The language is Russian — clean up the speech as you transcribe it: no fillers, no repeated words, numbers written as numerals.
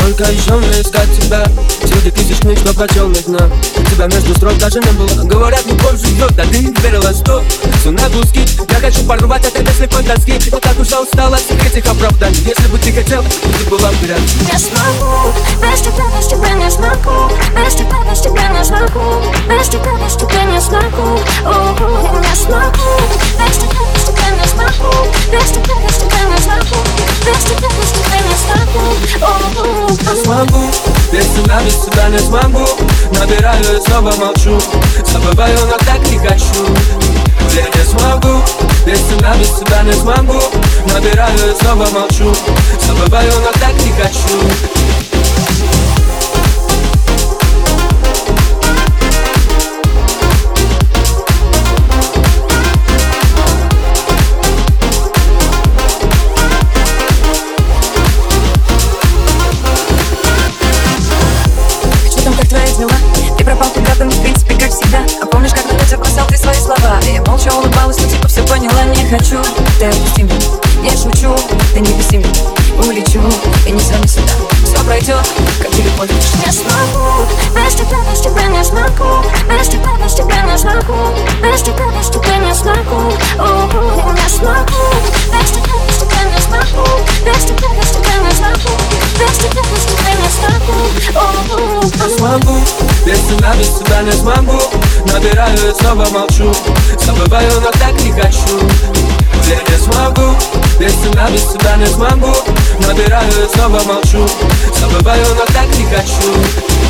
Сколько еще мне искать тебя среди тысяч книг, что прочел не знаю. Тебя между строк даже не было. Говорят, любовь живет, а ты не верила, что все на куски. Я хочу порвать от этой слепой тоски. Но так уж я устала от всех этих оправданий. Если бы ты хотел, ты была бы рядом. Не смогу, без тебя не смогу. Без тебя не смогу. Без тебя не смогу. Не смогу, без тебя не смогу. Без тебя не смогу. Без тебя не смогу. Не смогу, без тебя не смогу. Набираю и снова молчу. Забываю, но так не хочу. Я не смогу, без тебя не смогу. Набираю и снова молчу. Забываю, но так не хочу. Ты пропал куда-то, в принципе, как всегда. А помнишь, как на ветер бросал ты свои слова? И я молча улыбалась, но типа все поняла. Не хочу, ты отпусти меня. Не шучу, ты не пусть меня. Улечу, и не звони сюда. Все пройдет, как и любовь. Не смогу, без тебя не смогу. Без тебя не смогу. Без тебя не смогу. Не смогу, без тебя не смогу. Без тебя не смогу. Без тебя не смогу. Не смогу, без тебя не смогу. Набираю и снова молчу. Забываю, но так не хочу. Я не смогу, без тебя не смогу. Набираю и снова молчу. Забываю, но так не хочу.